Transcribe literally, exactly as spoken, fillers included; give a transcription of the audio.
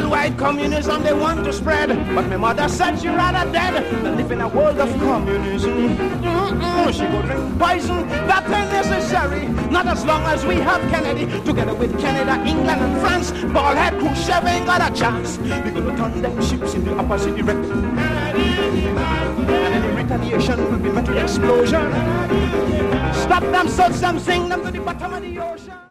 Worldwide communism they want to spread, but my mother said she rather dead than live in a world of communism. Mm-mm, she go drink poison, that ain't necessary. Not as long as we have Kennedy, together with Canada, England and France. Ballhead Khrushchev ain't got a chance. We gonna turn them ships in the opposite direction, and any retaliation will be met with explosion. Stop them, search them, sing them to the bottom of the ocean.